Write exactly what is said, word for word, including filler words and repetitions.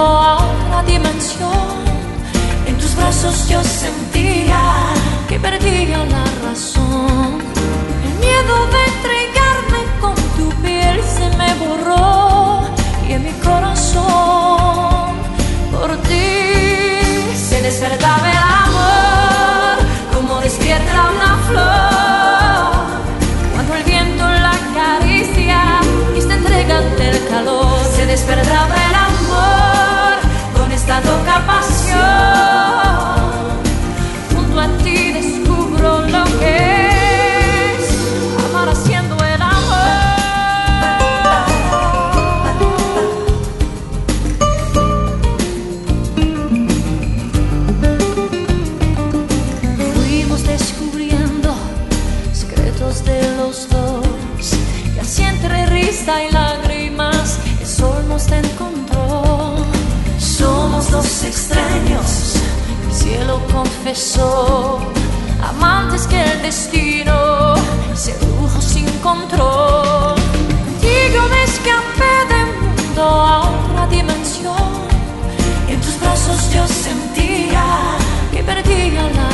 a otra dimensión. En tus brazos yo sentía que perdía la razón. El miedo de entregarme con tu piel se me borró y en mi corazón por ti se despertaba el amor, como despierta una flor cuando el viento la acaricia y se entrega ante el calor. Se despertaba el amor con esta loca pasión. Junto a ti descubro lo que es amar haciendo el amor. Fuimos descubriendo secretos de los dos, y así entre risa y lágrimas el sol nos encontró. Somos dos extraños, el cielo confesó, amantes que el destino sedujo sin control. Contigo me escapé del mundo a otra dimensión. En tus brazos yo sentía que perdía la